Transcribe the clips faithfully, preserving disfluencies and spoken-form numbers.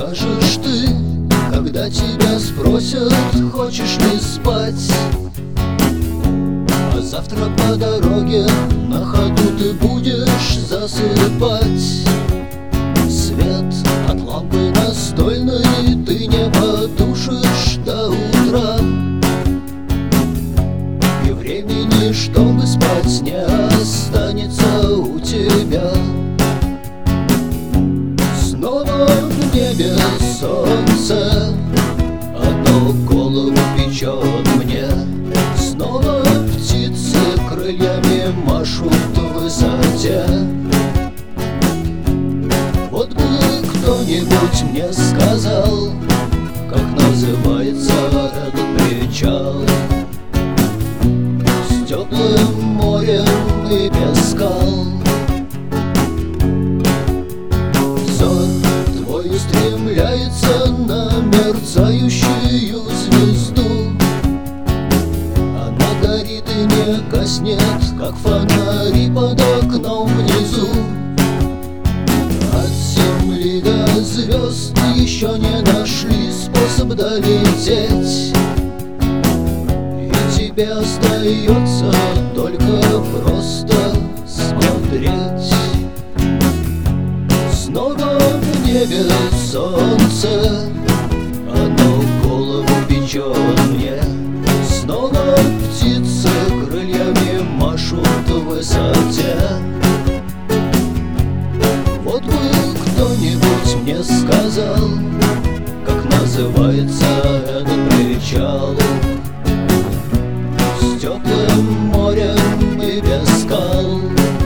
скажешь ты, когда тебя спросят, хочешь ли спать? А завтра по дороге на ходу ты будешь засыпать. Свет от лампы настольной ты не потушишь до утра, и времени, чтобы спать, не останется у тебя. Снова в небе солнце, оно голову печет мне. Снова птицы крыльями машут в высоте. Вот бы кто-нибудь мне сказал, как называется этот причал, с теплым морем и без скал. Взор твой устремляется на мерцающую звезду. Она горит и не гаснет, как фонари под окном внизу. От земли до звезд еще не нашли способ долететь, и тебе остается только просто смотреть. Снова в небе солнце, оно голову печет мне. Снова птицы крыльями машут в высоте. Вот бы кто-нибудь мне сказал, как называется этот причал, с теплым морем и без скал.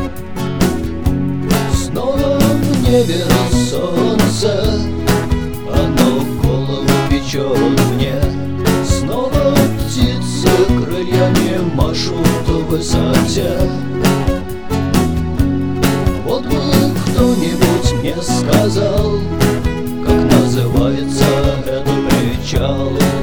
Снова в небе солнце, оно голову печет мне. Снова птицы крыльями машут в высоте. Вот бы кто-нибудь мне сказал, как называется этот причал.